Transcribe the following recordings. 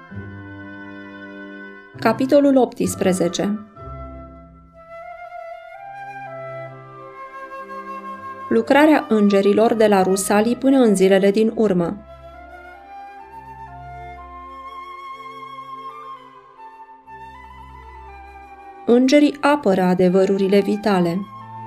Capitolul 18. Lucrarea îngerilor de la Rusalii până în zilele din urmă. Îngerii apără adevărurile vitale.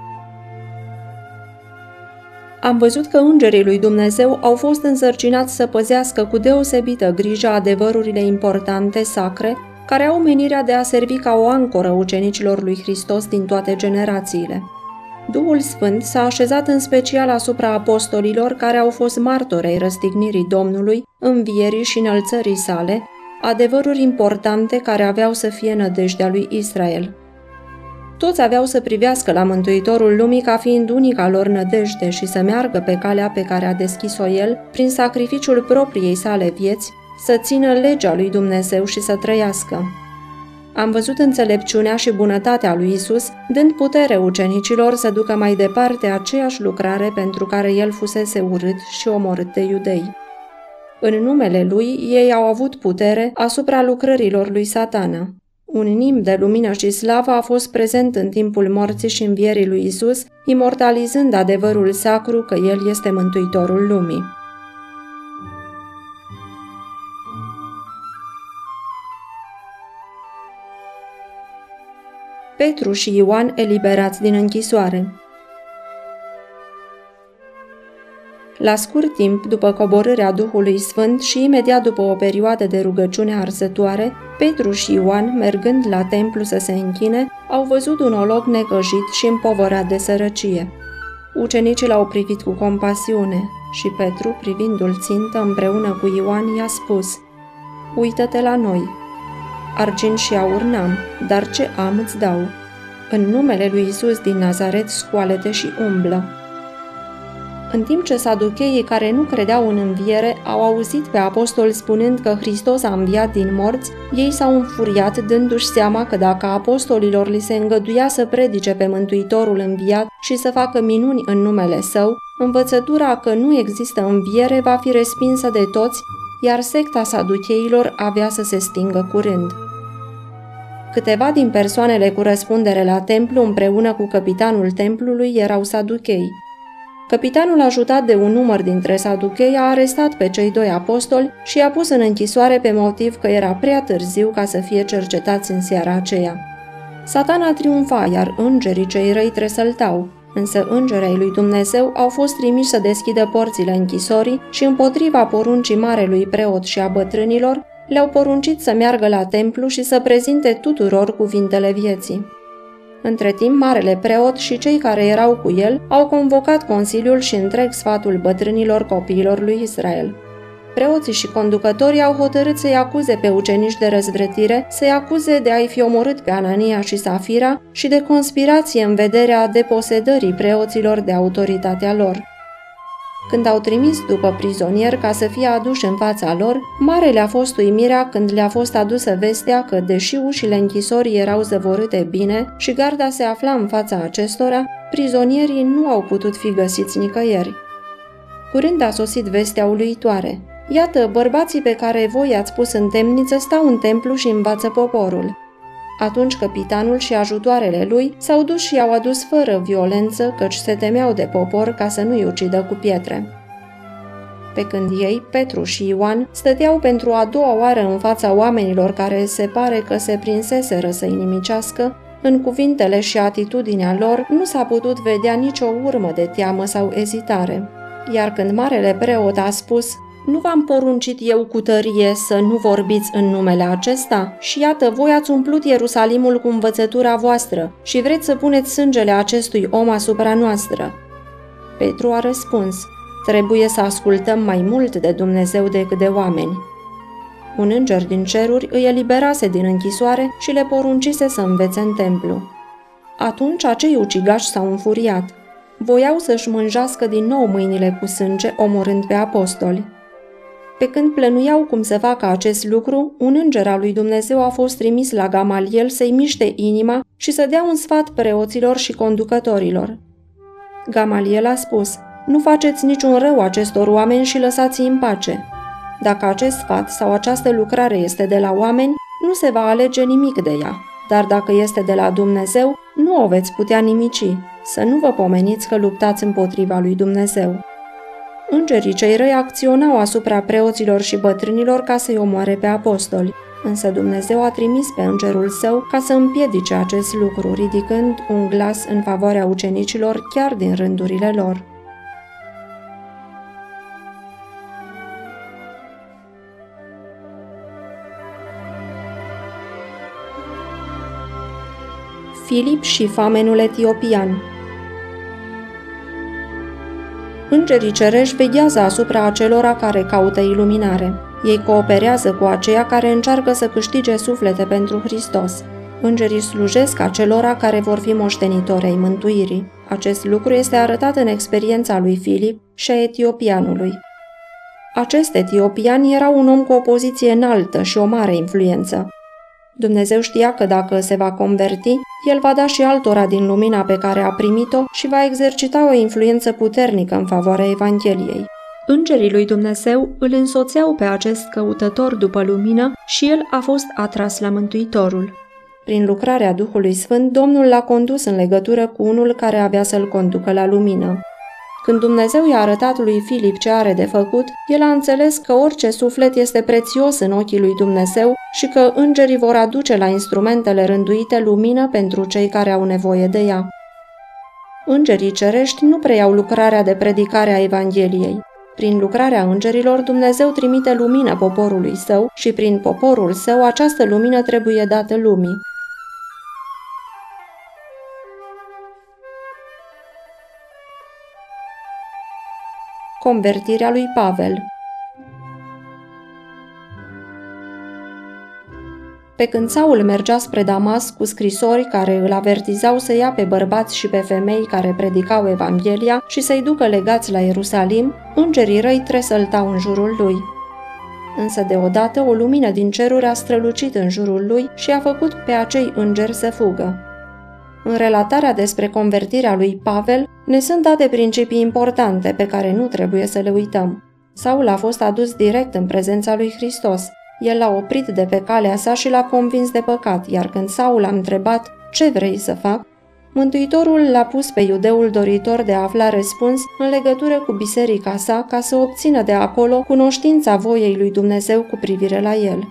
Am văzut că îngerii lui Dumnezeu au fost însărcinați să păzească cu deosebită grijă adevărurile importante, sacre, care au menirea de a servi ca o ancoră ucenicilor lui Hristos din toate generațiile. Duhul Sfânt s-a așezat în special asupra apostolilor care au fost martori ai răstignirii Domnului, învierii și înălțării sale, adevăruri importante care aveau să fie nădejdea lui Israel. Toți aveau să privească la Mântuitorul lumii ca fiind unica lor nădejde și să meargă pe calea pe care a deschis-o El, prin sacrificiul propriei sale vieți, să țină legea lui Dumnezeu și să trăiască. Am văzut înțelepciunea și bunătatea lui Isus, dând putere ucenicilor să ducă mai departe aceeași lucrare pentru care El fusese urât și omorât de iudei. În numele Lui, ei au avut putere asupra lucrărilor lui Satana. Un nimb de lumină și slavă a fost prezent în timpul morții și învierii lui Isus, imortalizând adevărul sacru că El este Mântuitorul lumii. Petru și Ioan eliberați din închisoare. La scurt timp după coborârea Duhului Sfânt și imediat după o perioadă de rugăciune arzătoare, Petru și Ioan, mergând la templu să se închine, au văzut un olog necăjit și împovărat de sărăcie. Ucenicii l-au privit cu compasiune și Petru, privindu-l țintă împreună cu Ioan, i-a spus: „Uită-te la noi. Argint și aur n-am, dar ce am îți dau. În numele lui Isus din Nazaret, scoală-te și umblă.” În timp ce saducheii care nu credeau în înviere au auzit pe apostoli spunând că Hristos a înviat din morți, ei s-au înfuriat dându-și seama că dacă apostolilor li se îngăduia să predice pe Mântuitorul înviat și să facă minuni în numele Său, învățătura că nu există înviere va fi respinsă de toți, iar secta saducheilor avea să se stingă curând. Câteva din persoanele cu răspundere la templu împreună cu căpitanul templului erau saduchei. Căpitanul, ajutat de un număr dintre saduchei, a arestat pe cei doi apostoli și i-a pus în închisoare pe motiv că era prea târziu ca să fie cercetați în seara aceea. Satana triumfa, iar îngerii cei răi tresăltau, însă îngerii lui Dumnezeu au fost trimiși să deschidă porțile închisorii și împotriva poruncii marelui preot și a bătrânilor, le-au poruncit să meargă la templu și să prezinte tuturor cuvintele vieții. Între timp, marele preot și cei care erau cu el au convocat consiliul și întreg sfatul bătrânilor copiilor lui Israel. Preoții și conducătorii au hotărât să-i acuze pe ucenici de răzvrătire, să-i acuze de a-i fi omorât pe Anania și Safira și de conspirație în vederea deposedării preoților de autoritatea lor. Când au trimis după prizonieri ca să fie aduși în fața lor, mare le-a fost uimirea când le-a fost adusă vestea că, deși ușile închisorii erau zăvorâte bine și garda se afla în fața acestora, prizonierii nu au putut fi găsiți nicăieri. Curând a sosit vestea uluitoare: „Iată, bărbații pe care voi i-ați pus în temniță stau în templu și învață poporul.” Atunci căpitanul și ajutoarele lui s-au dus și i-au adus fără violență, căci se temeau de popor ca să nu-i ucidă cu pietre. Pe când ei, Petru și Ioan, stăteau pentru a doua oară în fața oamenilor care se pare că se prinseseră să-i nimicească, în cuvintele și atitudinea lor nu s-a putut vedea nicio urmă de teamă sau ezitare. Iar când marele preot a spus: „Nu v-am poruncit eu cu tărie să nu vorbiți în numele acesta? Și iată, voi ați umplut Ierusalimul cu învățătura voastră și vreți să puneți sângele acestui om asupra noastră.” Petru a răspuns: „Trebuie să ascultăm mai mult de Dumnezeu decât de oameni.” Un înger din ceruri îi eliberase din închisoare și le poruncise să învețe în templu. Atunci acei ucigași s-au înfuriat. Voiau să-și mânjească din nou mâinile cu sânge, omorând pe apostoli. Pe când plănuiau cum să facă acest lucru, un înger al lui Dumnezeu a fost trimis la Gamaliel să-i miște inima și să dea un sfat preoților și conducătorilor. Gamaliel a spus: „Nu faceți niciun rău acestor oameni și lăsați-i în pace.” Dacă acest sfat sau această lucrare este de la oameni, nu se va alege nimic de ea. Dar dacă este de la Dumnezeu, nu o veți putea nimici. Să nu vă pomeniți că luptați împotriva lui Dumnezeu. Îngerii cei răi acționau asupra preoților și bătrânilor ca să-i omoare pe apostoli, însă Dumnezeu a trimis pe îngerul său ca să împiedice acest lucru, ridicând un glas în favoarea ucenicilor chiar din rândurile lor. Filip și famenul etiopian. Îngerii cerești veghează asupra acelora care caută iluminare. Ei cooperează cu aceia care încearcă să câștige suflete pentru Hristos. Îngerii slujesc acelora care vor fi moștenitori ai mântuirii. Acest lucru este arătat în experiența lui Filip și a etiopianului. Acest etiopian era un om cu o poziție înaltă și o mare influență. Dumnezeu știa că dacă se va converti, el va da și altora din lumina pe care a primit-o și va exercita o influență puternică în favoarea Evangheliei. Îngerii lui Dumnezeu îl însoțeau pe acest căutător după lumină și el a fost atras la Mântuitorul. Prin lucrarea Duhului Sfânt, Domnul l-a condus în legătură cu unul care avea să-l conducă la lumină. Când Dumnezeu i-a arătat lui Filip ce are de făcut, el a înțeles că orice suflet este prețios în ochii lui Dumnezeu și că îngerii vor aduce la instrumentele rânduite lumină pentru cei care au nevoie de ea. Îngerii cerești nu preiau lucrarea de predicare a Evangheliei. Prin lucrarea îngerilor, Dumnezeu trimite lumină poporului său și prin poporul său această lumină trebuie dată lumii. Convertirea lui Pavel. Pe când Saul mergea spre Damasc cu scrisori care îl avertizau să ia pe bărbați și pe femei care predicau Evanghelia și să-i ducă legați la Ierusalim, îngerii răi tresăltau în jurul lui. Însă deodată o lumină din ceruri a strălucit în jurul lui și a făcut pe acei îngeri să fugă. În relatarea despre convertirea lui Pavel ne sunt date principii importante pe care nu trebuie să le uităm. Saul a fost adus direct în prezența lui Hristos. El l-a oprit de pe calea sa și l-a convins de păcat, iar când Saul a întrebat ce vrei să fac, Mântuitorul l-a pus pe iudeul doritor de a afla răspuns în legătură cu biserica sa ca să obțină de acolo cunoștința voiei lui Dumnezeu cu privire la el.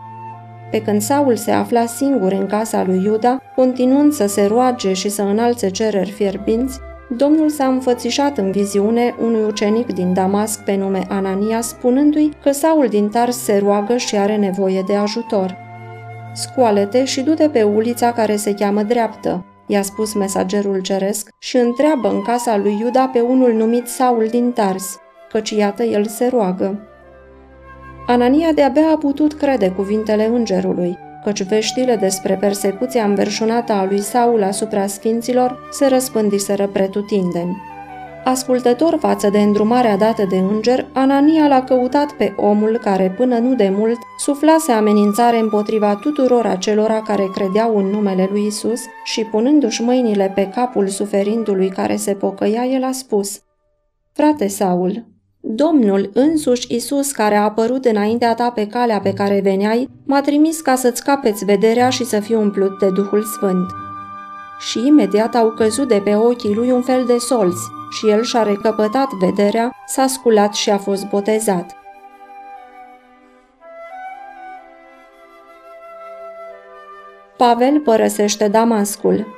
Pe când Saul se afla singur în casa lui Iuda, continuând să se roage și să înalțe cereri fierbinți, Domnul s-a înfățișat în viziune unui ucenic din Damasc pe nume Anania, spunându-i că Saul din Tars se roagă și are nevoie de ajutor. Scoală-te și du-te pe ulița care se cheamă Dreaptă, i-a spus mesagerul ceresc, și întreabă în casa lui Iuda pe unul numit Saul din Tars, căci iată el se roagă. Anania de-abia a putut crede cuvintele îngerului, căci veștile despre persecuția înverșunată a lui Saul asupra sfinților se răspândiseră pretutindeni. Ascultător față de îndrumarea dată de înger, Anania l-a căutat pe omul care până nu de mult suflase amenințare împotriva tuturor acelora care credeau în numele lui Isus și, punându-și mâinile pe capul suferindului care se pocăia, el a spus: „Frate Saul, Domnul însuși Isus, care a apărut înaintea ta pe calea pe care veneai, m-a trimis ca să-ți capeți vederea și să fii umplut de Duhul Sfânt." Și imediat au căzut de pe ochii lui un fel de solzi și el și-a recăpătat vederea, s-a sculat și a fost botezat. Pavel părăsește Damascul.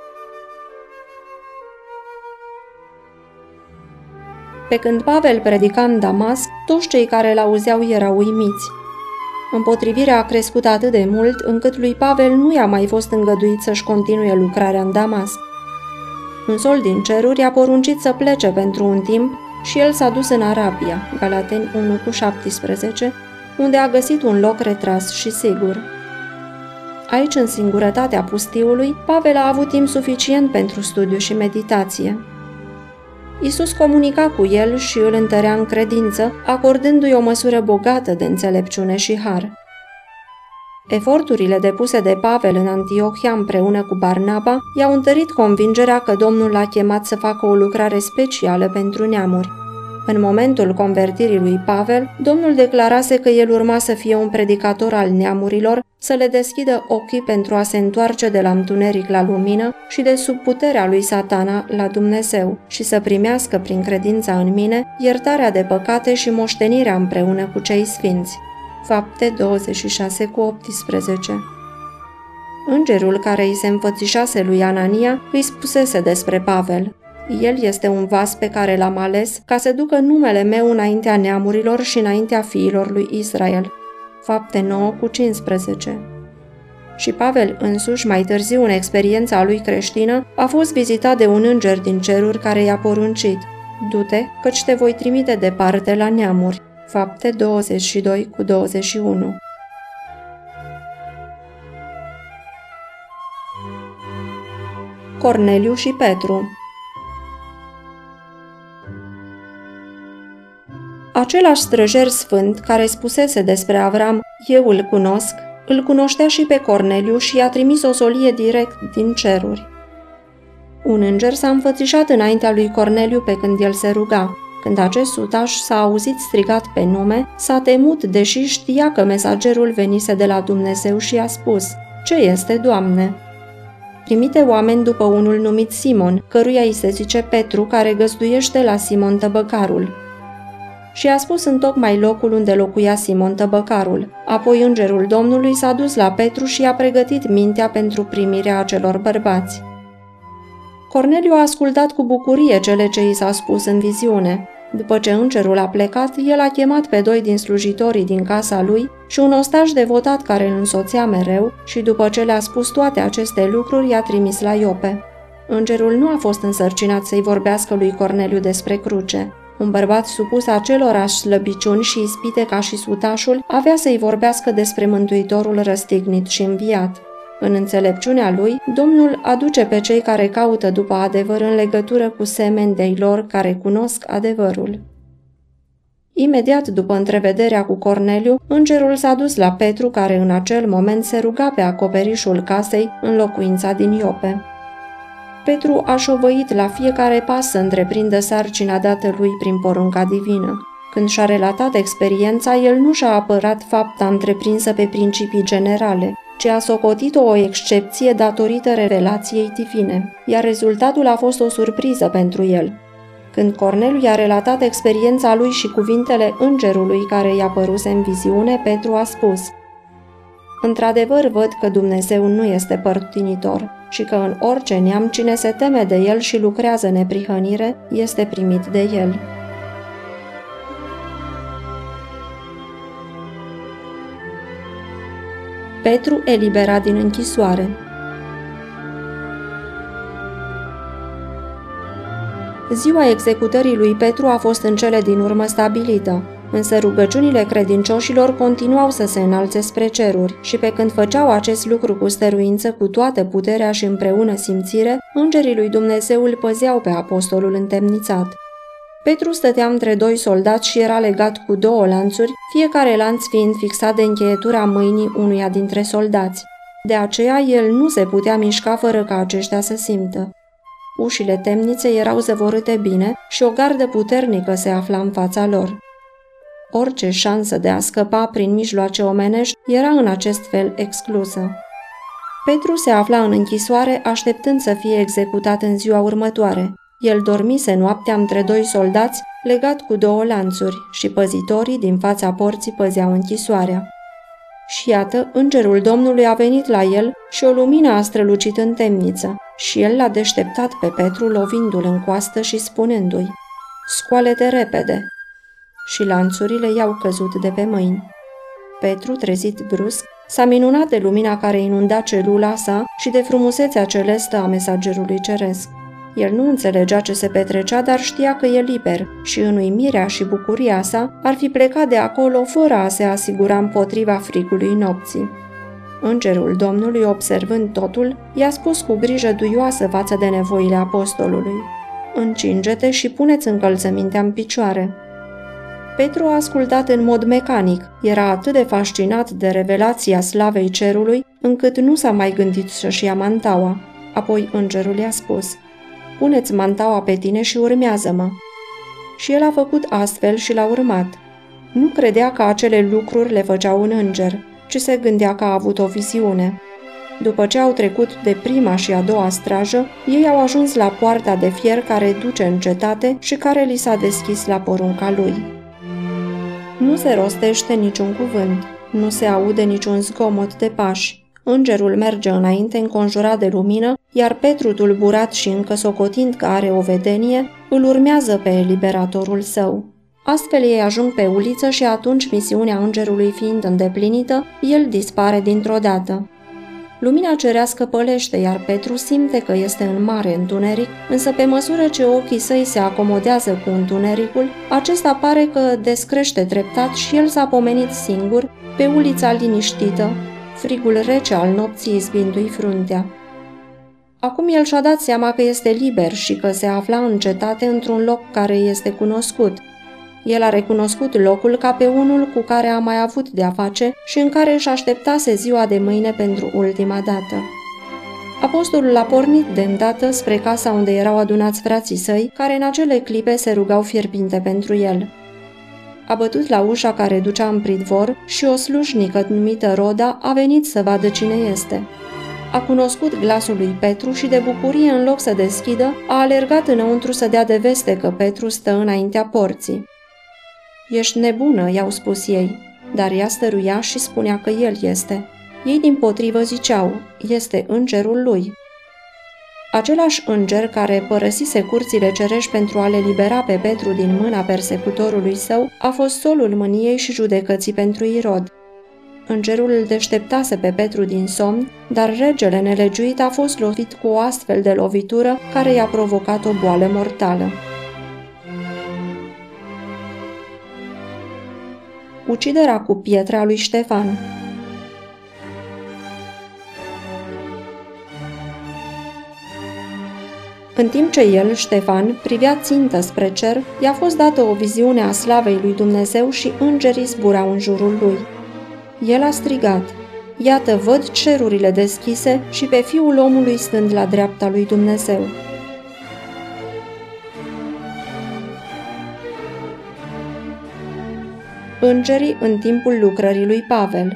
Pe când Pavel predica în Damasc, toți cei care l-auzeau erau uimiți. Împotrivirea a crescut atât de mult încât lui Pavel nu i-a mai fost îngăduit să-și continue lucrarea în Damasc. Un sol din ceruri a poruncit să plece pentru un timp și el s-a dus în Arabia, Galateni 1:17, unde a găsit un loc retras și sigur. Aici, în singurătatea pustiului, Pavel a avut timp suficient pentru studiu și meditație. Isus comunica cu el și îl întărea în credință, acordându-i o măsură bogată de înțelepciune și har. Eforturile depuse de Pavel în Antiohia împreună cu Barnaba i-au întărit convingerea că Domnul l-a chemat să facă o lucrare specială pentru neamuri. În momentul convertirii lui Pavel, Domnul declarase că el urma să fie un predicator al neamurilor, să le deschidă ochii pentru a se întoarce de la întuneric la lumină și de sub puterea lui Satana la Dumnezeu și să primească prin credința în mine iertarea de păcate și moștenirea împreună cu cei sfinți. Fapte 26:18. Îngerul care îi se înfățișase lui Anania îi spusese despre Pavel: el este un vas pe care l-am ales ca să ducă numele meu înaintea neamurilor și înaintea fiilor lui Israel. Fapte 9:15. Și Pavel însuși, mai târziu în experiența lui creștină, a fost vizitat de un înger din ceruri care i-a poruncit: du-te, căci te voi trimite departe la neamuri. Fapte 22:21. Corneliu și Petru. Același străjer sfânt care spusese despre Avram: eu îl cunosc, îl cunoștea și pe Corneliu și i-a trimis o solie direct din ceruri. Un înger s-a înfățișat înaintea lui Corneliu pe când el se ruga. Când acest sutaș s-a auzit strigat pe nume, s-a temut, deși știa că mesagerul venise de la Dumnezeu și i-a spus: ce este, Doamne? Trimite oameni după unul numit Simon, căruia îi se zice Petru, care găzduiește la Simon Tăbăcarul. Și a spus întocmai locul unde locuia Simon Tăbăcarul. Apoi îngerul Domnului s-a dus la Petru și i-a pregătit mintea pentru primirea acelor bărbați. Corneliu a ascultat cu bucurie cele ce i s-a spus în viziune. După ce îngerul a plecat, el a chemat pe 2 din slujitorii din casa lui și un ostaș devotat care îl însoțea mereu și după ce le-a spus toate aceste lucruri, i-a trimis la Iope. Îngerul nu a fost însărcinat să-i vorbească lui Corneliu despre cruce. Un bărbat supus acelorași slăbiciuni și ispite ca și sutașul avea să-i vorbească despre Mântuitorul răstignit și înviat. În înțelepciunea lui, Domnul aduce pe cei care caută după adevăr în legătură cu semeni de-ai lor care cunosc adevărul. Imediat după întrevederea cu Corneliu, îngerul s-a dus la Petru, care în acel moment se ruga pe acoperișul casei în locuința din Iope. Petru a șovăit la fiecare pas să întreprindă sarcina dată lui prin porunca divină. Când și-a relatat experiența, el nu și-a apărat fapta întreprinsă pe principii generale, ci a socotit-o o excepție datorită revelației divine, iar rezultatul a fost o surpriză pentru el. Când Corneliu i-a relatat experiența lui și cuvintele îngerului care i-a păruse în viziune, Petru a spus: într-adevăr văd că Dumnezeu nu este părtinitor și că în orice neam cine se teme de El și lucrează neprihănire este primit de El. Petru eliberat din închisoare. Ziua executării lui Petru a fost în cele din urmă stabilită, însă rugăciunile credincioșilor continuau să se înalțe spre ceruri și pe când făceau acest lucru cu stăruință, cu toată puterea și împreună simțire, îngerii lui Dumnezeu îl păzeau pe apostolul întemnițat. Petru stătea între 2 soldați și era legat cu 2 lanțuri, fiecare lanț fiind fixat de încheietura mâinii unuia dintre soldați. De aceea el nu se putea mișca fără ca aceștia să simtă. Ușile temniței erau zăvorâte bine și o gardă puternică se afla în fața lor. Orice șansă de a scăpa prin mijloace omenești era în acest fel exclusă. Petru se afla în închisoare așteptând să fie executat în ziua următoare. El dormise noaptea între 2 soldați, legat cu 2 lanțuri, și păzitorii din fața porții păzeau închisoarea. Și iată, îngerul Domnului a venit la el și o lumină a strălucit în temniță, și el l-a deșteptat pe Petru, lovindu-l în coastă și spunându-i: scoală-te repede! Și lanțurile i-au căzut de pe mâini. Petru, trezit brusc, s-a minunat de lumina care inunda celula sa și de frumusețea celestă a mesagerului ceresc. El nu înțelegea ce se petrecea, dar știa că e liber și în uimirea și bucuria sa ar fi plecat de acolo fără a se asigura împotriva frigului nopții. Îngerul Domnului, observând totul, i-a spus cu grijă duioasă față de nevoile apostolului: încinge-te și puneți încălțămintea în picioare. Petru a ascultat în mod mecanic, era atât de fascinat de revelația slavei cerului, încât nu s-a mai gândit să-și ia mantaua. Apoi îngerul i-a spus: puneți mantaua pe tine și urmează-mă. și el a făcut astfel și l-a urmat. Nu credea că acele lucruri le făcea un înger, ci se gândea că a avut o viziune. După ce au trecut de prima și a doua strajă, ei au ajuns la poarta de fier care duce în cetate și care li s-a deschis la porunca lui. Nu se rostește niciun cuvânt, nu se aude niciun zgomot de pași. Îngerul merge înainte înconjurat de lumină, iar Petru, tulburat și încă socotind că are o vedenie, îl urmează pe eliberatorul său. Astfel ei ajung pe uliță și atunci, misiunea îngerului fiind îndeplinită, el dispare dintr-o dată. Lumina cerească pălește, iar Petru simte că este în mare întuneric, însă pe măsură ce ochii săi se acomodează cu întunericul, acesta pare că descrește treptat și el s-a pomenit singur, pe ulița liniștită, frigul rece al nopții izbindu-i fruntea. Acum el și-a dat seama că este liber și că se afla în cetate într-un loc care este cunoscut. El a recunoscut locul ca pe unul cu care a mai avut de-a face și în care își așteptase ziua de mâine pentru ultima dată. Apostolul a pornit de îndată spre casa unde erau adunați frații săi, care în acele clipe se rugau fierbinte pentru el. A bătut la ușa care ducea în pridvor și o slujnică numită Roda a venit să vadă cine este. A cunoscut glasul lui Petru și de bucurie, în loc să deschidă, a alergat înăuntru să dea de veste că Petru stă înaintea porții. "Ești nebună," i-au spus ei, dar ea stăruia și spunea că el este. Ei dimpotrivă ziceau, "Este îngerul lui." Același înger care părăsise curțile cerești pentru a le libera pe Petru din mâna persecutorului său a fost solul mâniei și judecății pentru Irod. Îngerul îl deșteptase pe Petru din somn, dar regele nelegiuit a fost lovit cu o astfel de lovitură care i-a provocat o boală mortală. Uciderea cu pietre a lui Ștefan. În timp ce el, Ștefan, privea țintă spre cer, i-a fost dată o viziune a slavei lui Dumnezeu și îngerii zburau în jurul lui. El a strigat, "Iată, văd cerurile deschise și pe Fiul omului stând la dreapta lui Dumnezeu." Îngerii în timpul lucrării lui Pavel.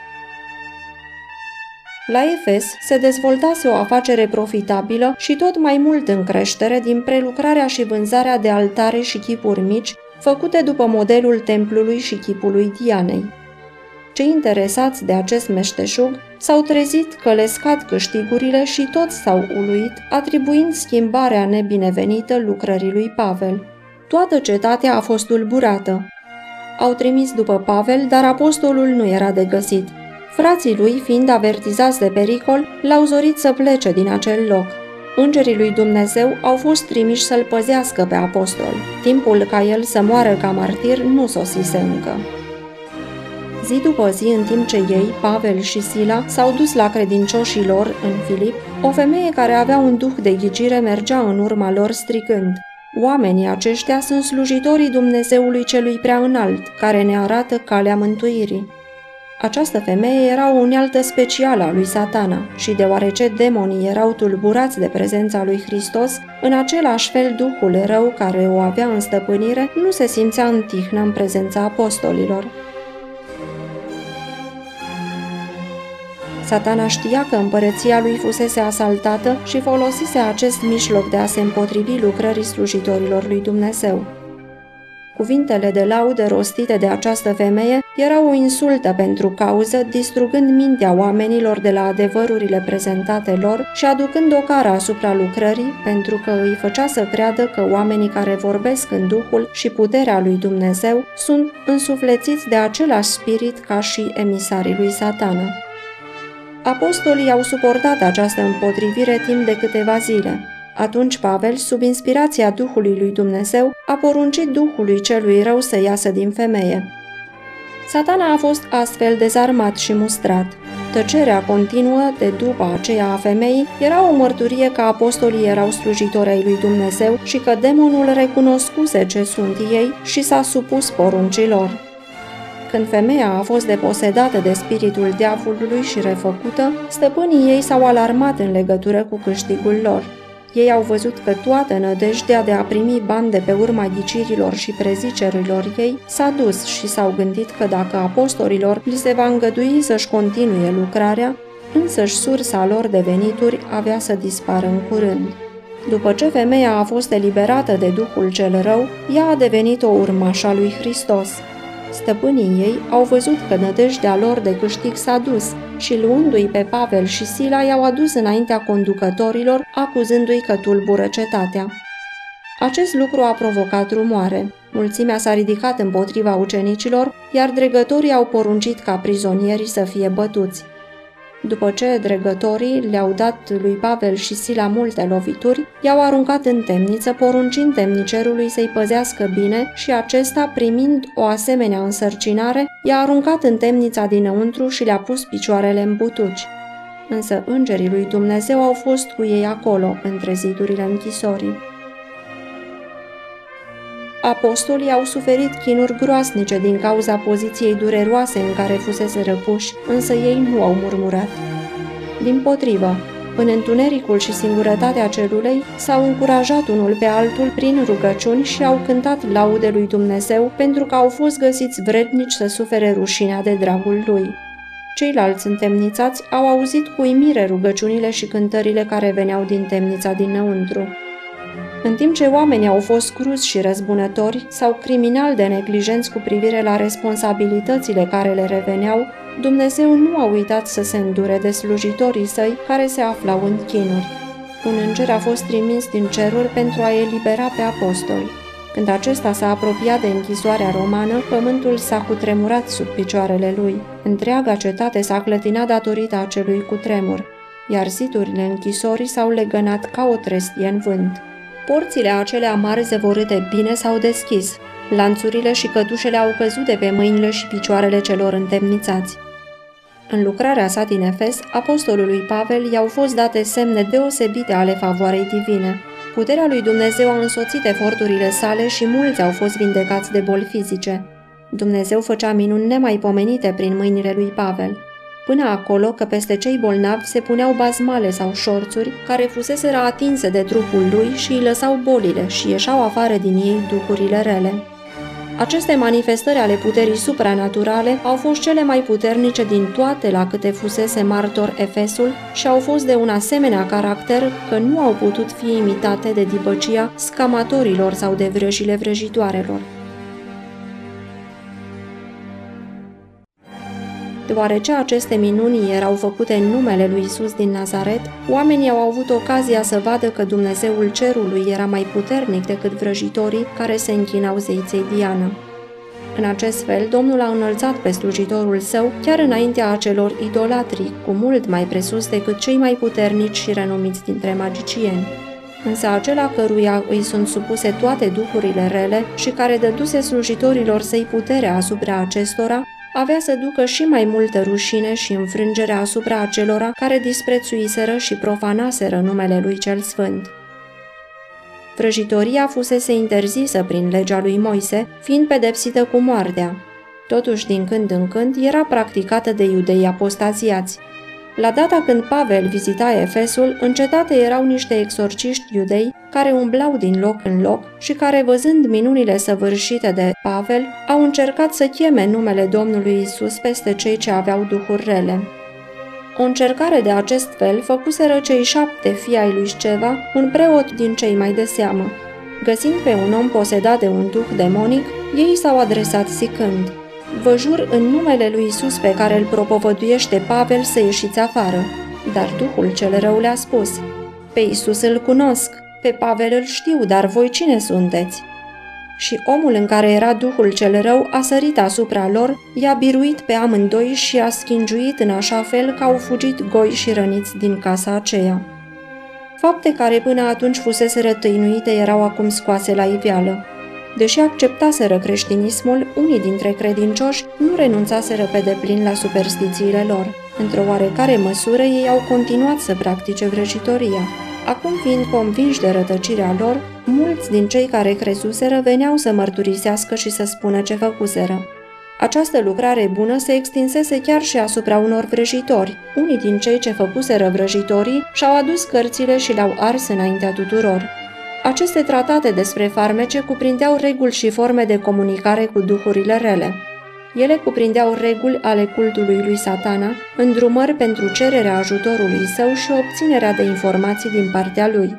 La Efes se dezvoltase o afacere profitabilă și tot mai mult în creștere din prelucrarea și vânzarea de altare și chipuri mici, făcute după modelul templului și chipului Dianei. Cei interesați de acest meșteșug s-au trezit că le scad câștigurile și toți s-au uluit, atribuind schimbarea nebinevenită lucrării lui Pavel. Toată cetatea a fost tulburată. Au trimis după Pavel, dar apostolul nu era de găsit. Frații lui, fiind avertizați de pericol, l-au zorit să plece din acel loc. Îngerii lui Dumnezeu au fost trimiși să-l păzească pe apostol. Timpul ca el să moară ca martir nu sosise încă. Zi după zi, în timp ce ei, Pavel și Sila, s-au dus la credincioșii lor în Filip, o femeie care avea un duh de ghicire mergea în urma lor stricând, "Oamenii aceștia sunt slujitorii Dumnezeului celui prea înalt, care ne arată calea mântuirii." Această femeie era o unealtă specială a lui Satana și deoarece demonii erau tulburați de prezența lui Hristos, în același fel duhul rău care o avea în stăpânire nu se simțea în tihnă în prezența apostolilor. Satana știa că împărăția lui fusese asaltată și folosise acest mijloc de a se împotrivi lucrării slujitorilor lui Dumnezeu. Cuvintele de laudă rostite de această femeie erau o insultă pentru cauză, distrugând mintea oamenilor de la adevărurile prezentate lor și aducând o cară asupra lucrării, pentru că îi făcea să creadă că oamenii care vorbesc în Duhul și puterea lui Dumnezeu sunt însuflețiți de același spirit ca și emisarii lui Satana. Apostolii au suportat această împotrivire timp de câteva zile. Atunci Pavel, sub inspirația Duhului lui Dumnezeu, a poruncit Duhului celui rău să iasă din femeie. Satana a fost astfel dezarmat și mustrat. Tăcerea continuă de după aceea a femeii era o mărturie că apostolii erau slujitori ai lui Dumnezeu și că demonul recunoscuse ce sunt ei și s-a supus poruncilor. Când femeia a fost deposedată de spiritul diavolului și refăcută, stăpânii ei s-au alarmat în legătură cu câștigul lor. Ei au văzut că toată nădejdea de a primi bani de pe urma ghicirilor și prezicerilor ei s-a dus și s-au gândit că dacă apostolilor li se va îngădui să-și continue lucrarea, însăși sursa lor de venituri avea să dispară în curând. După ce femeia a fost eliberată de duhul cel rău, ea a devenit o urmașă a lui Hristos. Stăpânii ei au văzut că nădejdea lor de câștig s-a dus și, luându-i pe Pavel și Sila, i-au adus înaintea conducătorilor, acuzându-i că tulbură cetatea. Acest lucru a provocat rumoare. Mulțimea s-a ridicat împotriva ucenicilor, iar dregătorii au poruncit ca prizonierii să fie bătuți. După ce dregătorii le-au dat lui Pavel și Sila multe lovituri, i-au aruncat în temniță, poruncind temnicerului să-i păzească bine și acesta, primind o asemenea însărcinare, i-a aruncat în temnița dinăuntru și le-a pus picioarele în butuci. Însă îngerii lui Dumnezeu au fost cu ei acolo, între zidurile închisorii. Apostolii au suferit chinuri groasnice din cauza poziției dureroase în care fusese răpuși, însă ei nu au murmurat. Dimpotrivă, în întunericul și singurătatea celulei, s-au încurajat unul pe altul prin rugăciuni și au cântat laude lui Dumnezeu pentru că au fost găsiți vrednici să sufere rușinea de dragul lui. Ceilalți întemnițați au auzit cu uimire rugăciunile și cântările care veneau din temnița dinăuntru. În timp ce oamenii au fost cruzi și răzbunători sau criminali de neglijenți cu privire la responsabilitățile care le reveneau, Dumnezeu nu a uitat să se îndure de slujitorii săi care se aflau în chinuri. Un înger a fost trimis din ceruri pentru a elibera pe apostoli. Când acesta s-a apropiat de închisoarea romană, pământul s-a cutremurat sub picioarele lui. Întreaga cetate s-a clătinat datorită acelui cutremur, iar zidurile închisorii s-au legănat ca o trestie în vânt. Porțile acelea mari zăvorâte bine s-au deschis. Lanțurile și cătușele au căzut de pe mâinile și picioarele celor întemnițați. În lucrarea sa din Efes, apostolului Pavel i-au fost date semne deosebite ale favoarei divine. Puterea lui Dumnezeu a însoțit eforturile sale și mulți au fost vindecați de boli fizice. Dumnezeu făcea minuni nemaipomenite prin mâinile lui Pavel. Până acolo că peste cei bolnavi se puneau bazmale sau șorțuri care fuseseră atinse de trupul lui și îi lăsau bolile și ieșeau afară din ei duhurile rele. Aceste manifestări ale puterii supranaturale au fost cele mai puternice din toate la câte fusese martor Efesul și au fost de un asemenea caracter că nu au putut fi imitate de dibăcia scamatorilor sau de vrăjile vrăjitoarelor. Deoarece aceste minuni erau făcute în numele lui Isus din Nazaret, oamenii au avut ocazia să vadă că Dumnezeul cerului era mai puternic decât vrăjitorii care se închinau zeiței Diana. În acest fel, Domnul a înălțat pe slujitorul său chiar înaintea acelor idolatri, cu mult mai presus decât cei mai puternici și renumiți dintre magicieni. Însă acela căruia îi sunt supuse toate duhurile rele și care dăduse slujitorilor săi puterea asupra acestora, avea să ducă și mai multă rușine și înfrângere asupra acelora care disprețuiseră și profanaseră numele lui cel sfânt. Vrăjitoria fusese interzisă prin legea lui Moise, fiind pedepsită cu moartea. Totuși, din când în când, era practicată de iudei apostaziați. La data când Pavel vizita Efesul, în cetate erau niște exorciști iudei care umblau din loc în loc și care, văzând minunile săvârșite de Pavel, au încercat să cheme numele Domnului Isus peste cei ce aveau duhuri rele. O încercare de acest fel făcuseră cei 7 fii ai lui Sceva, un preot din cei mai de seamă. Găsind pe un om posedat de un duh demonic, ei s-au adresat zicând: "Vă jur în numele lui Isus pe care îl propovăduiește Pavel să ieșiți afară." Dar duhul cel rău le-a spus: "Pe Isus îl cunosc, pe Pavel îl știu, dar voi cine sunteți?" Și omul în care era duhul cel rău a sărit asupra lor, i-a biruit pe amândoi și a schingiuit în așa fel că au fugit goi și răniți din casa aceea. Fapte care până atunci fuseseră tăinuite erau acum scoase la iveală. Deși acceptaseră creștinismul, unii dintre credincioși nu renunțaseră pe deplin la superstițiile lor. Într-o oarecare măsură, ei au continuat să practice vrăjitoria. Acum, fiind convinși de rătăcirea lor, mulți din cei care crezuseră veneau să mărturisească și să spună ce făcuseră. Această lucrare bună se extinsese chiar și asupra unor vrăjitori. Unii din cei ce făcuseră vrăjitorii și-au adus cărțile și le-au ars înaintea tuturor. Aceste tratate despre farmece cuprindeau reguli și forme de comunicare cu duhurile rele. Ele cuprindeau reguli ale cultului lui Satana, îndrumări pentru cererea ajutorului său și obținerea de informații din partea lui.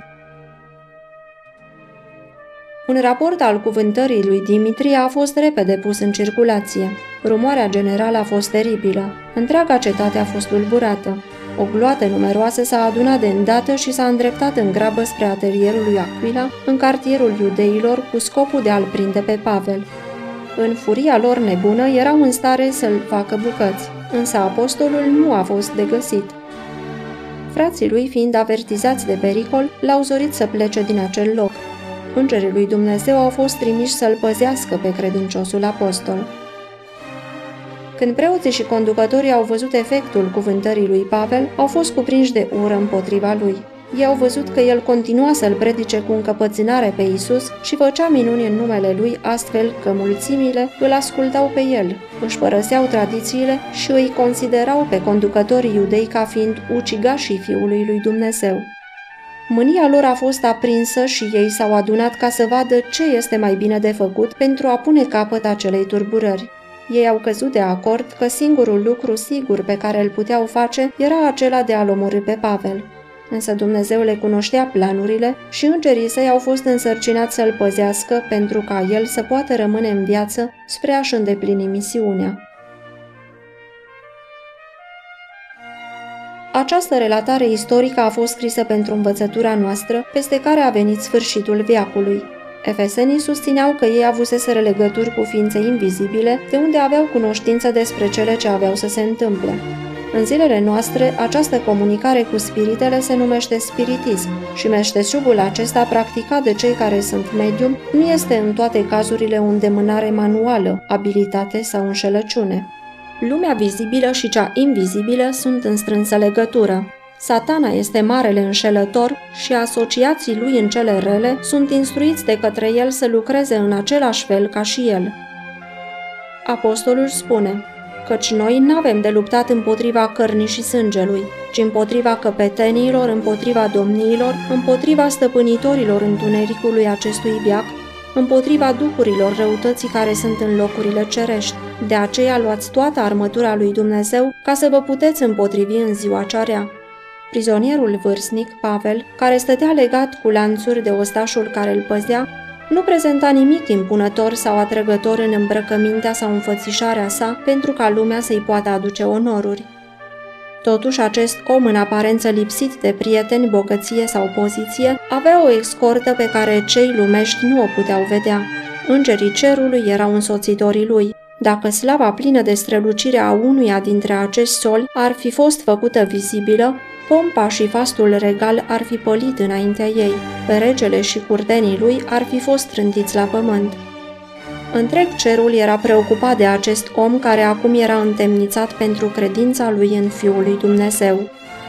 Un raport al cuvântării lui Dimitrie a fost repede pus în circulație. Rumoarea generală a fost teribilă. Întreaga cetate a fost tulburată. O gloată numeroasă s-a adunat de îndată și s-a îndreptat în grabă spre atelierul lui Aquila, în cartierul iudeilor, cu scopul de a-l prinde pe Pavel. În furia lor nebună erau în stare să-l facă bucăți, însă apostolul nu a fost de găsit. Frații lui, fiind avertizați de pericol, l-au zorit să plece din acel loc. Îngerii lui Dumnezeu au fost trimiși să-l păzească pe credinciosul apostol. Când preoții și conducătorii au văzut efectul cuvântării lui Pavel, au fost cuprinși de ură împotriva lui. Ei au văzut că el continua să-l predice cu încăpățânare pe Iisus și făcea minuni în numele lui, astfel că mulțimile îl ascultau pe el, își părăseau tradițiile și îi considerau pe conducătorii iudei ca fiind ucigașii Fiului lui Dumnezeu. Mânia lor a fost aprinsă și ei s-au adunat ca să vadă ce este mai bine de făcut pentru a pune capăt acelei tulburări. Ei au căzut de acord că singurul lucru sigur pe care îl puteau face era acela de a-l omorî pe Pavel. Însă Dumnezeu le cunoștea planurile și îngerii săi au fost însărcinați să-l păzească pentru ca el să poată rămâne în viață spre a-și îndeplini misiunea. Această relatare istorică a fost scrisă pentru învățătura noastră, peste care a venit sfârșitul veacului. Efesenii susțineau că ei avuseseră legături cu ființe invizibile, de unde aveau cunoștință despre cele ce aveau să se întâmple. În zilele noastre, această comunicare cu spiritele se numește spiritism și meșteșugul acesta practicat de cei care sunt medium nu este în toate cazurile o îndemânare manuală, abilitate sau înșelăciune. Lumea vizibilă și cea invizibilă sunt în strânsă legătură. Satana este marele înșelător și asociații lui în cele rele sunt instruiți de către el să lucreze în același fel ca și el. Apostolul spune: căci noi n-avem de luptat împotriva cărnii și sângelui, ci împotriva căpetenilor, împotriva domniilor, împotriva stăpânitorilor întunericului acestui veac, împotriva duhurilor răutății care sunt în locurile cerești. De aceea luați toată armătura lui Dumnezeu ca să vă puteți împotrivi în ziua cea rea. Prizonierul vârstnic, Pavel, care stătea legat cu lanțuri de ostașul care îl păzea, nu prezenta nimic impunător sau atrăgător în îmbrăcămintea sau înfățișarea sa pentru ca lumea să-i poată aduce onoruri. Totuși, acest om în aparență lipsit de prieteni, bogăție sau poziție, avea o escortă pe care cei lumești nu o puteau vedea. Îngerii cerului erau însoțitorii lui. Dacă slava plină de strălucire a unuia dintre acești soli ar fi fost făcută vizibilă, pompa și fastul regal ar fi pălit înaintea ei, pe regele și curtenii lui ar fi fost trântiți la pământ. Întreg cerul era preocupat de acest om care acum era întemnițat pentru credința lui în Fiul lui Dumnezeu.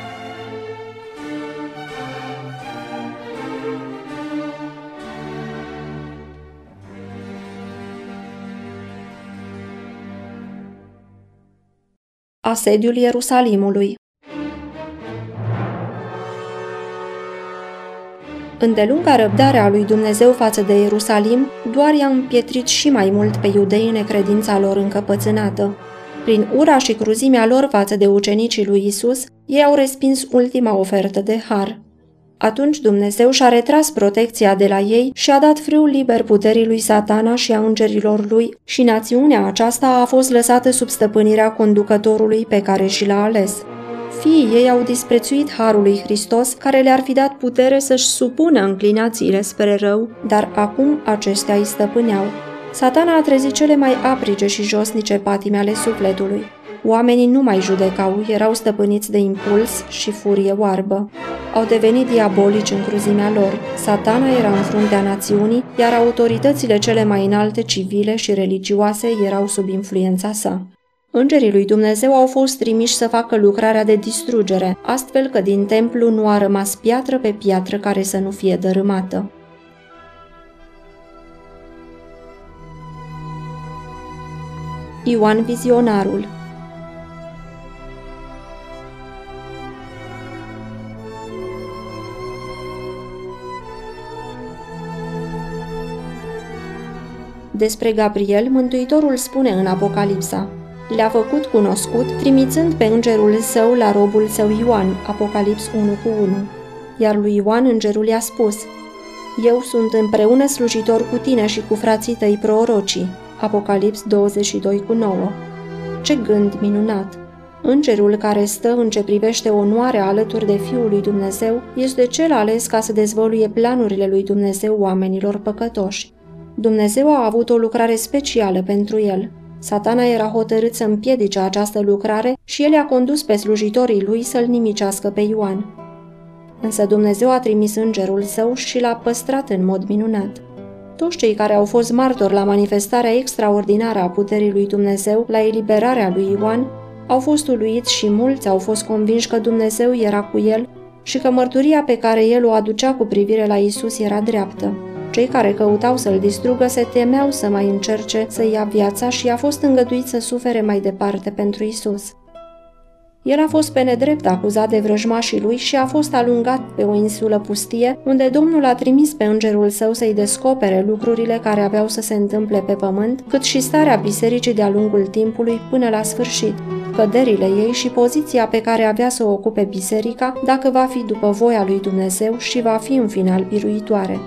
Asediul Ierusalimului. Îndelunga răbdare a lui Dumnezeu față de Ierusalim doar i-a împietrit și mai mult pe iudei necredința lor încăpățânată. Prin ura și cruzimea lor față de ucenicii lui Isus, ei au respins ultima ofertă de har. Atunci Dumnezeu și-a retras protecția de la ei și a dat frâu liber puterii lui Satana și a îngerilor lui și națiunea aceasta a fost lăsată sub stăpânirea conducătorului pe care și l-a ales. Fiii ei au disprețuit harul lui Hristos, care le-ar fi dat putere să-și supună înclinațiile spre rău, dar acum acestea îi stăpâneau. Satana a trezit cele mai aprige și josnice patime ale sufletului. Oamenii nu mai judecau, erau stăpâniți de impuls și furie oarbă. Au devenit diabolici în cruzimea lor. Satana era în fruntea națiunii, iar autoritățile cele mai înalte civile și religioase erau sub influența sa. Îngerii lui Dumnezeu au fost trimiși să facă lucrarea de distrugere, astfel că din templu nu a rămas piatră pe piatră care să nu fie dărâmată. Ioan Vizionarul. Despre Gabriel, Mântuitorul spune în Apocalipsa: le-a făcut cunoscut, trimițând pe îngerul său la robul său Ioan, Apocalips 1:1. Iar lui Ioan îngerul i-a spus: eu sunt împreună slujitor cu tine și cu frații tăi prorocii, Apocalips 22:9. Ce gând minunat! Îngerul care stă în ce privește onoarea alături de Fiul lui Dumnezeu este cel ales ca să dezvăluie planurile lui Dumnezeu oamenilor păcătoși. Dumnezeu a avut o lucrare specială pentru el. Satana era hotărât să împiedice această lucrare și el a condus pe slujitorii lui să-l nimicească pe Ioan. Însă Dumnezeu a trimis îngerul său și l-a păstrat în mod minunat. Toți cei care au fost martori la manifestarea extraordinară a puterii lui Dumnezeu, la eliberarea lui Ioan, au fost uluiți și mulți au fost convinși că Dumnezeu era cu el și că mărturia pe care el o aducea cu privire la Isus era dreaptă. Cei care căutau să-l distrugă se temeau să mai încerce să ia viața și a fost îngăduit să sufere mai departe pentru Isus. El a fost pe nedrept acuzat de vrăjmașii lui și a fost alungat pe o insulă pustie, unde Domnul a trimis pe îngerul său să-i descopere lucrurile care aveau să se întâmple pe pământ, cât și starea bisericii de-a lungul timpului până la sfârșit, căderile ei și poziția pe care avea să o ocupe biserica dacă va fi după voia lui Dumnezeu și va fi în final biruitoare.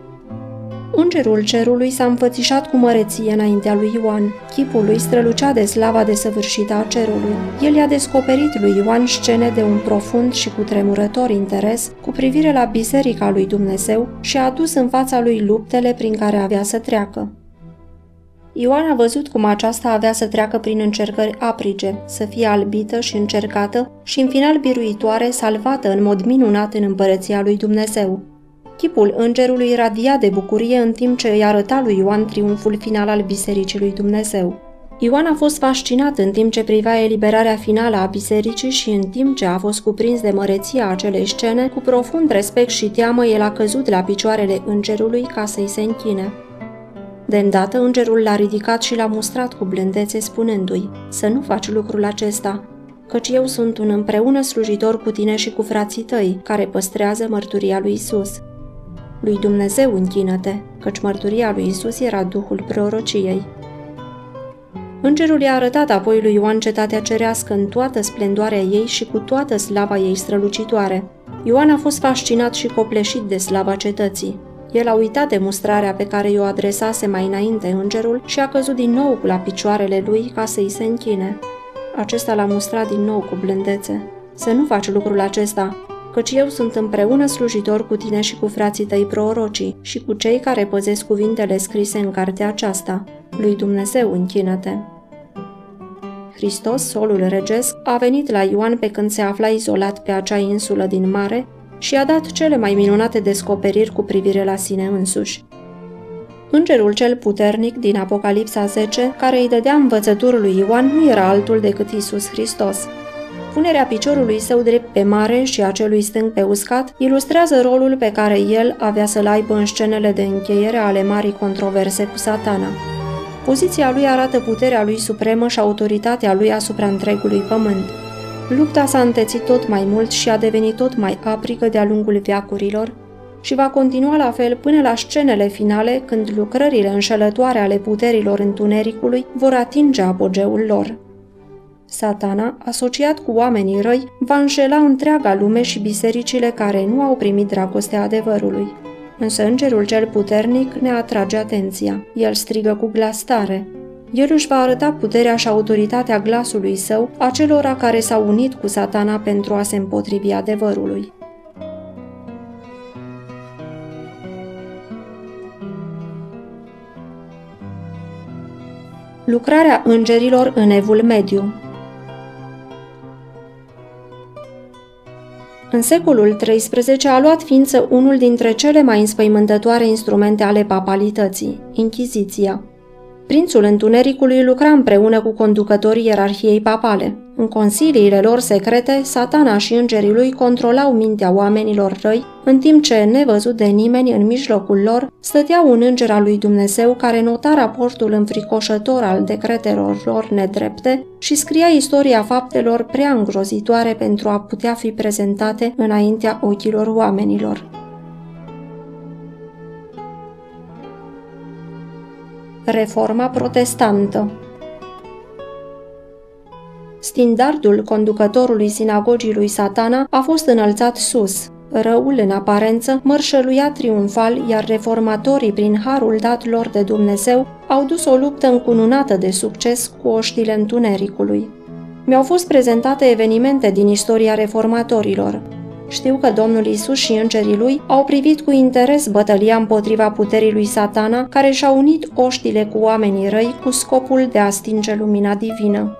Îngerul cerului s-a înfățișat cu măreție înaintea lui Ioan. Chipul lui strălucea de slava desăvârșită a cerului. El i-a descoperit lui Ioan scene de un profund și cutremurător interes cu privire la biserica lui Dumnezeu și a adus în fața lui luptele prin care avea să treacă. Ioan a văzut cum aceasta avea să treacă prin încercări aprige, să fie albită și încercată și în final biruitoare, salvată în mod minunat în împărăția lui Dumnezeu. Chipul îngerului radia de bucurie în timp ce îi arăta lui Ioan triumful final al Bisericii lui Dumnezeu. Ioan a fost fascinat în timp ce privea eliberarea finală a bisericii și în timp ce a fost cuprins de măreția acelei scene, cu profund respect și teamă el a căzut la picioarele îngerului ca să-i se închine. De îndată îngerul l-a ridicat și l-a mustrat cu blândețe spunându-i: să nu faci lucrul acesta, căci eu sunt un împreună slujitor cu tine și cu frații tăi, care păstrează mărturia lui Isus. Lui Dumnezeu închină-te, căci mărturia lui Isus era duhul prorociei. Îngerul i-a arătat apoi lui Ioan cetatea cerească în toată splendoarea ei și cu toată slava ei strălucitoare. Ioan a fost fascinat și copleșit de slava cetății. El a uitat de mustrarea pe care i-o adresase mai înainte îngerul și a căzut din nou la picioarele lui ca să-i se închine. Acesta l-a mustrat din nou cu blândețe: să nu faci lucrul acesta, căci eu sunt împreună slujitor cu tine și cu frații tăi prorocii și cu cei care păzesc cuvintele scrise în cartea aceasta. Lui Dumnezeu închină-te. Hristos, solul regesc, a venit la Ioan pe când se afla izolat pe acea insulă din mare și a dat cele mai minunate descoperiri cu privire la sine însuși. Îngerul cel puternic din Apocalipsa 10, care îi dădea învățături lui Ioan, nu era altul decât Iisus Hristos. Punerea piciorului său drept pe mare și a celui stâng pe uscat ilustrează rolul pe care el avea să-l aibă în scenele de încheiere ale marii controverse cu Satana. Poziția lui arată puterea lui supremă și autoritatea lui asupra întregului pământ. Lupta s-a întețit tot mai mult și a devenit tot mai aprigă de-a lungul veacurilor și va continua la fel până la scenele finale, când lucrările înșelătoare ale puterilor întunericului vor atinge apogeul lor. Satana, asociat cu oamenii răi, va înșela întreaga lume și bisericile care nu au primit dragostea adevărului. Însă îngerul cel puternic ne atrage atenția. El strigă cu glas tare. El își va arăta puterea și autoritatea glasului său acelora care s-au unit cu Satana pentru a se împotrivi adevărului. Lucrarea îngerilor în Evul Mediu. În secolul XIII a luat ființă unul dintre cele mai înspăimântătoare instrumente ale papalității, Inchiziția. Prințul Întunericului lucra împreună cu conducătorii ierarhiei papale. În consiliile lor secrete, Satana și îngerii lui controlau mintea oamenilor răi, în timp ce, nevăzut de nimeni în mijlocul lor, stătea un înger al lui Dumnezeu care nota raportul înfricoșător al decretelor lor nedrepte și scria istoria faptelor prea îngrozitoare pentru a putea fi prezentate înaintea ochilor oamenilor. Reforma protestantă. Standardul conducătorului sinagogii lui Satana a fost înălțat sus. Răul, în aparență, mărșăluia triumfal, iar reformatorii, prin harul dat lor de Dumnezeu, au dus o luptă încununată de succes cu oștile întunericului. Mi-au fost prezentate evenimente din istoria reformatorilor. Știu că Domnul Iisus și îngerii lui au privit cu interes bătălia împotriva puterii lui Satana, care și-a unit oștile cu oamenii răi cu scopul de a stinge lumina divină.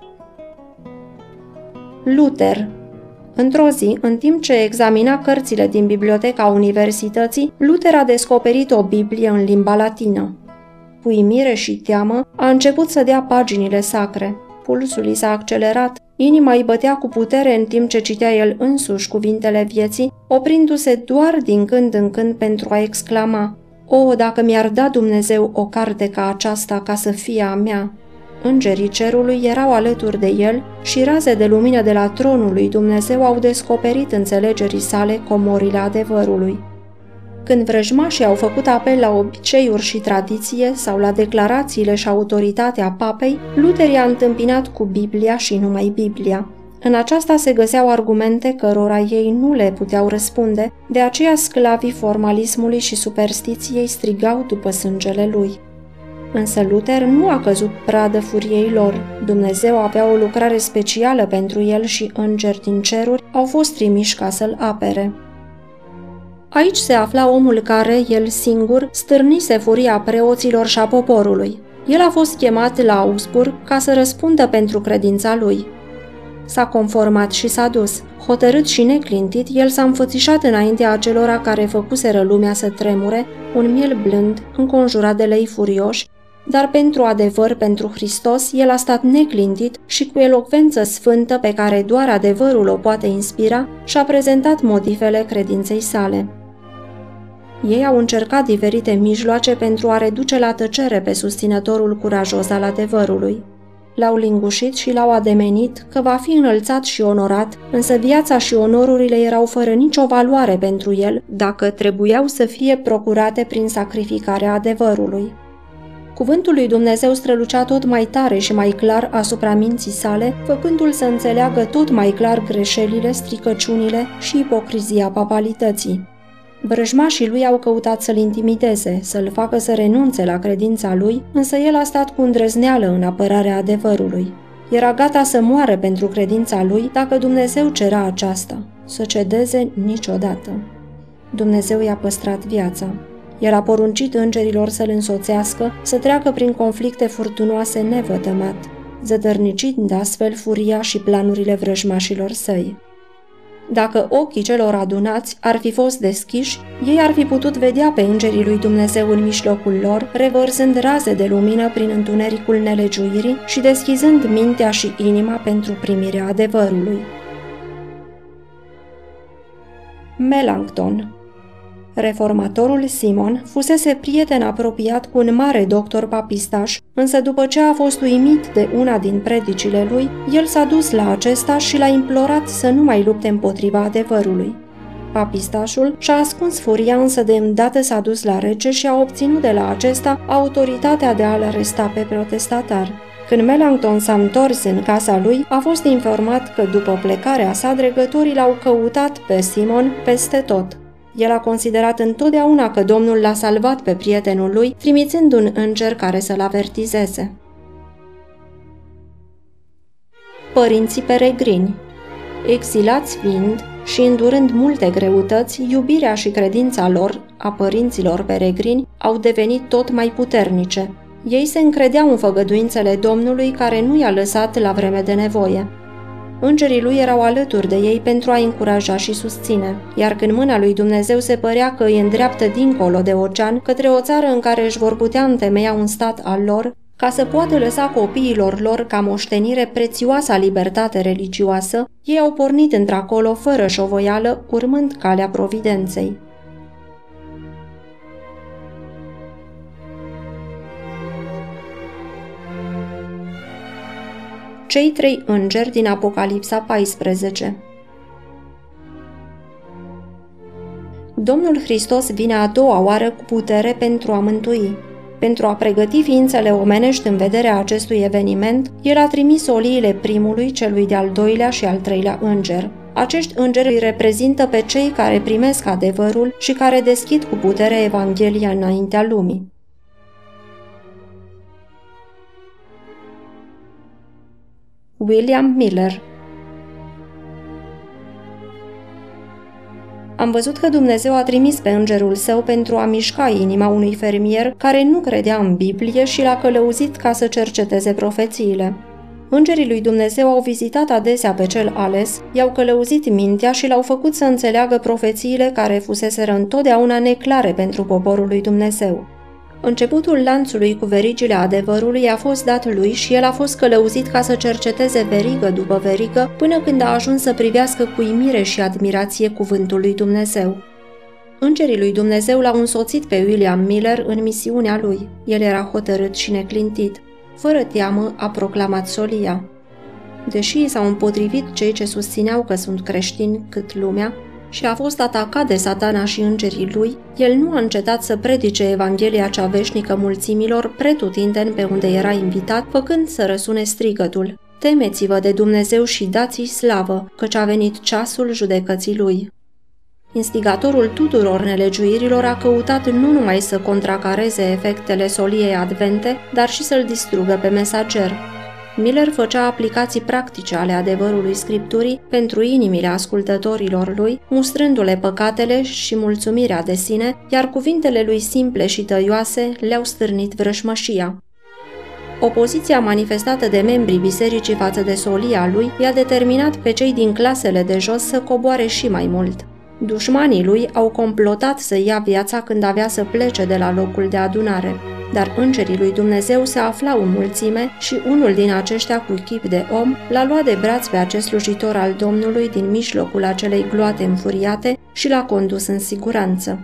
Luther. Într-o zi, în timp ce examina cărțile din biblioteca universității, Luther a descoperit o Biblie în limba latină. Cu uimire și teamă, a început să dea paginile sacre. Pulsul i s-a accelerat, inima îi bătea cu putere în timp ce citea el însuși cuvintele vieții, oprindu-se doar din când în când pentru a exclama: "O, dacă mi-ar da Dumnezeu o carte ca aceasta ca să fie a mea!" Îngerii cerului erau alături de el și raze de lumină de la tronul lui Dumnezeu au descoperit înțelegerii sale comorile adevărului. Când vrăjmașii au făcut apel la obiceiuri și tradiție sau la declarațiile și autoritatea papei, Luther i-a întâmpinat cu Biblia și numai Biblia. În aceasta se găseau argumente cărora ei nu le puteau răspunde, de aceea sclavii formalismului și superstiției strigau după sângele lui. Însă Luther nu a căzut pradă furiei lor. Dumnezeu avea o lucrare specială pentru el și îngeri din ceruri au fost trimiși ca să-l apere. Aici se afla omul care, el singur, stârnise furia preoților și a poporului. El a fost chemat la Augsburg ca să răspundă pentru credința lui. S-a conformat și s-a dus. Hotărât și neclintit, el s-a înfățișat înaintea acelora care făcuseră lumea să tremure, un miel blând, înconjurat de lei furioși, dar pentru adevăr, pentru Hristos, el a stat neclintit și cu elocvență sfântă pe care doar adevărul o poate inspira, și-a prezentat motivele credinței sale. Ei au încercat diferite mijloace pentru a reduce la tăcere pe susținătorul curajos al adevărului. L-au lingușit și l-au ademenit că va fi înălțat și onorat, însă viața și onorurile erau fără nicio valoare pentru el dacă trebuiau să fie procurate prin sacrificarea adevărului. Cuvântul lui Dumnezeu strălucea tot mai tare și mai clar asupra minții sale, făcându-l să înțeleagă tot mai clar greșelile, stricăciunile și ipocrizia papalității. Vrăjmașii lui au căutat să-l intimideze, să-l facă să renunțe la credința lui, însă el a stat cu îndrăzneală în apărarea adevărului. Era gata să moară pentru credința lui dacă Dumnezeu cerea aceasta, să cedeze niciodată. Dumnezeu i-a păstrat viața. El a poruncit îngerilor să-l însoțească, să treacă prin conflicte furtunoase nevătămat, zădărnicind astfel furia și planurile vrăjmașilor săi. Dacă ochii celor adunați ar fi fost deschiși, ei ar fi putut vedea pe îngerii lui Dumnezeu în mijlocul lor, revărsând raze de lumină prin întunericul nelegiuirii și deschizând mintea și inima pentru primirea adevărului. Melanchthon. Reformatorul Simon fusese prieten apropiat cu un mare doctor papistaș, însă după ce a fost uimit de una din predicile lui, el s-a dus la acesta și l-a implorat să nu mai lupte împotriva adevărului. Papistașul și-a ascuns furia, însă de îndată s-a dus la rege și a obținut de la acesta autoritatea de a-l aresta pe protestatar. Când Melanchthon s-a întors în casa lui, a fost informat că după plecarea sa, dregătorii l-au căutat pe Simon peste tot. El a considerat întotdeauna că Domnul l-a salvat pe prietenul lui, trimițând un înger care să-l avertizeze. Părinții peregrini. Exilați fiind și îndurând multe greutăți, iubirea și credința lor, a părinților peregrini, au devenit tot mai puternice. Ei se încredeau în făgăduințele Domnului, care nu i-a lăsat la vreme de nevoie. Îngerii lui erau alături de ei pentru a încuraja și susține, iar când mâna lui Dumnezeu se părea că îi îndreaptă dincolo de ocean, către o țară în care își vor putea întemeia un stat al lor, Ca să poată lăsa copiilor lor ca moștenire prețioasa libertate religioasă, ei au pornit într-acolo fără șovoială, urmând calea providenței. Cei 3 îngeri din Apocalipsa 14. Domnul Hristos vine a doua oară cu putere pentru a mântui. Pentru a pregăti ființele omenești în vederea acestui eveniment, el a trimis oliile primului, celui de-al doilea și al treilea înger. Acești îngeri îi reprezintă pe cei care primesc adevărul și care deschid cu putere Evanghelia înaintea lumii. William Miller. Am văzut că Dumnezeu a trimis pe îngerul său pentru a mișca inima unui fermier care nu credea în Biblie și l-a călăuzit ca să cerceteze profețiile. Îngerii lui Dumnezeu au vizitat adesea pe cel ales, i-au călăuzit mintea și l-au făcut să înțeleagă profețiile care fuseseră întotdeauna neclare pentru poporul lui Dumnezeu. Începutul lanțului cu verigile adevărului a fost dat lui și el a fost călăuzit ca să cerceteze verigă după verigă până când a ajuns să privească cu uimire și admirație cuvântul lui Dumnezeu. Îngerii lui Dumnezeu l-au însoțit pe William Miller în misiunea lui. El era hotărât și neclintit. Fără teamă a proclamat solia. Deși i s-au împotrivit cei ce susțineau că sunt creștini cât lumea, și a fost atacat de Satana și îngerii lui, el nu a încetat să predice Evanghelia cea veșnică mulțimilor pretutindeni pe unde era invitat, făcând să răsune strigătul: Temeți-vă de Dumnezeu și dați-i slavă, căci a venit ceasul judecății lui. Instigatorul tuturor nelegiuirilor a căutat nu numai să contracareze efectele soliei advente, dar și să-l distrugă pe mesager. Miller făcea aplicații practice ale adevărului Scripturii pentru inimile ascultătorilor lui, mustrându-le păcatele și mulțumirea de sine, iar cuvintele lui simple și tăioase le-au stârnit vrășmășia. Opoziția manifestată de membrii bisericii față de solia lui i-a determinat pe cei din clasele de jos să coboare și mai mult. Dușmanii lui au complotat să ia viața când avea să plece de la locul de adunare. Dar îngerii lui Dumnezeu se aflau în mulțime și unul din aceștia cu chip de om l-a luat de braț pe acest slujitor al Domnului din mijlocul acelei gloate înfuriate și l-a condus în siguranță.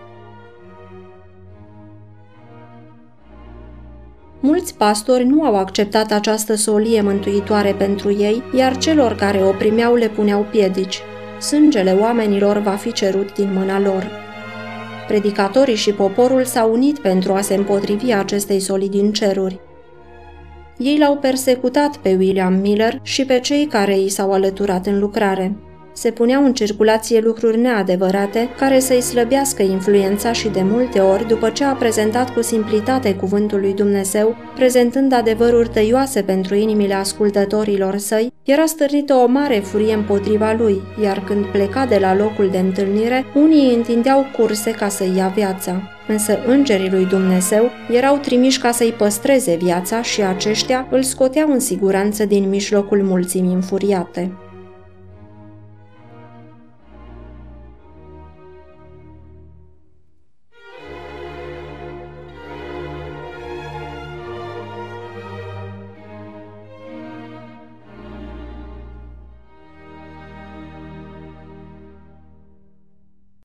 Mulți pastori nu au acceptat această solie mântuitoare pentru ei, iar celor care o primeau le puneau piedici. Sângele oamenilor va fi cerut din mâna lor. Predicatorii și poporul s-au unit pentru a se împotrivi acestei solii din ceruri. Ei l-au persecutat pe William Miller și pe cei care i s-au alăturat în lucrare. Se puneau în circulație lucruri neadevărate care să-i slăbească influența și de multe ori, după ce a prezentat cu simplitate cuvântul lui Dumnezeu, prezentând adevăruri tăioase pentru inimile ascultătorilor săi, era stârnită o mare furie împotriva lui, iar când pleca de la locul de întâlnire, unii îi întindeau curse ca să-i ia viața. Însă îngerii lui Dumnezeu erau trimiși ca să-i păstreze viața și aceștia îl scoteau în siguranță din mijlocul mulțimii înfuriate.